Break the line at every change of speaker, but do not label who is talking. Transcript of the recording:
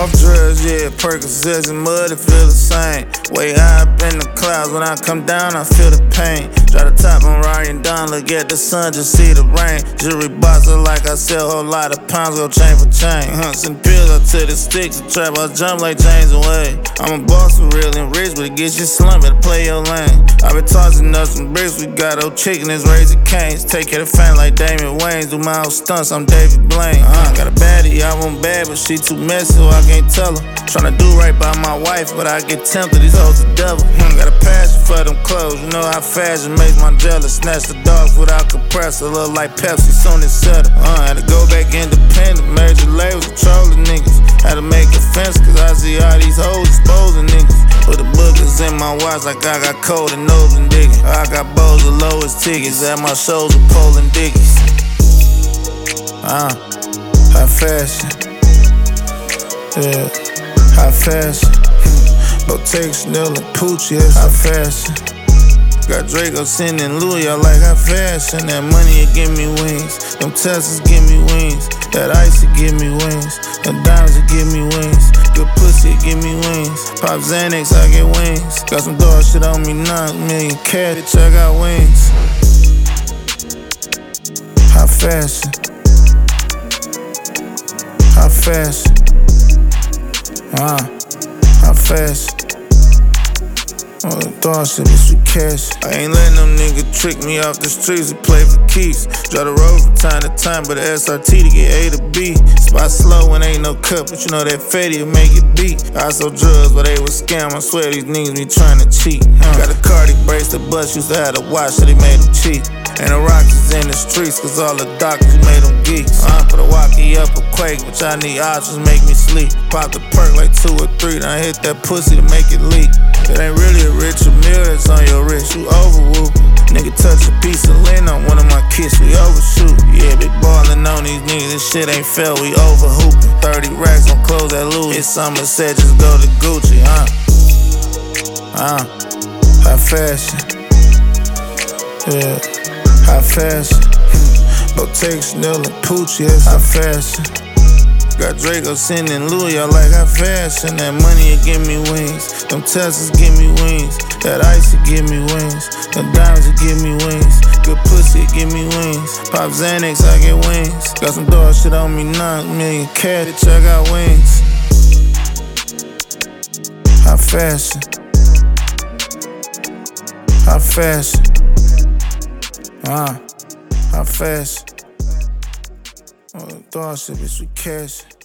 Off drugs, yeah, Percocets and mud, it feel the same. Way high up in the clouds, when I come down, I feel the pain. Try to top on Ryan Don, look at the sun, just see the rain. Jewelry box look like I sell a whole lot of pounds, go chain for chain. Hunts and pills, I to the sticks, the trap, I jump like James Wade. I'm a boss for real and rich, but it gets you slumped, better play your lane. I been tossing up some bricks, we got old chicken, it's raising canes. Take care of fan like Damian Wayans, do my own stunts, I'm David Blaine. Got a baddie, I want bad, but she too messy, so I can't tell her. Tryna do right by my wife, but I get tempted, these hoes the devil. Got a passion for them clothes, you know how fashion makes my jealous. Snatch the dogs without compressor, look like Pepsi, soon as settle. Had to go back independent, major labels controlling niggas. Had to make a fence, cause I see all these hoes exposing niggas. Put the boogers in my watch like I got cold and nose and digging. I got bows the lowest tickets, at my shows with Poland Dickies. High fashion, yeah, high fashion. Bottega, Chanel, and Pucci, that's high fashion. Got Draco sending Louis, I like high fashion. That money, it give me wings. Them Teslas give me wings. That ice, it give me wings. Them diamonds, it give me wings. Good pussy, it give me wings. Pop Xanax, I get wings. Got some dog shit on me, 9 million cash, bitch, I got wings. High fashion. High fashion. High fashion. Oh, the dog shit, bitch, we cash. I ain't letting them niggas trick me off the streets and play for keeps. Drive the road from time to time, but the SRT to get A to B. Spot slow when ain't no cut, but you know that fatty will make it beat. I sold drugs, but they was scam. I swear these niggas be trying to cheat. Got a Cardi brace, the bus used to have to watch, so they made them cheat. And the Rockies in the streets, cause all the doctors made them geeks. Put a walkie up a quake, which I need options, make me sleep. Pop the perk like 2 or 3, then I hit that pussy to make it leak. It ain't really a Richard Mille that's on your wrist, you overwhoopin'. Nigga touch a piece of lint on one of my kids, we overshoot. Yeah, big ballin' on these niggas, this shit ain't fair, we overhoopin'. 30 racks on clothes at Louis, it's Somerset, just go to Gucci, high fashion, yeah, high fashion. Bottega, Chanel, and Pucci, that's high fashion. Got Draco sending Louis, I like high fashion. That money, it give me wings. Them Teslas give me wings. That ice, it give me wings. Them diamonds, it give me wings. Good pussy, it give me wings. Pop Xanax, I get wings. Got some dog shit on me, 9 million cash, bitch, I got wings. High fashion. High fashion. High fashion. Oh, dog shit, bitch, we cash.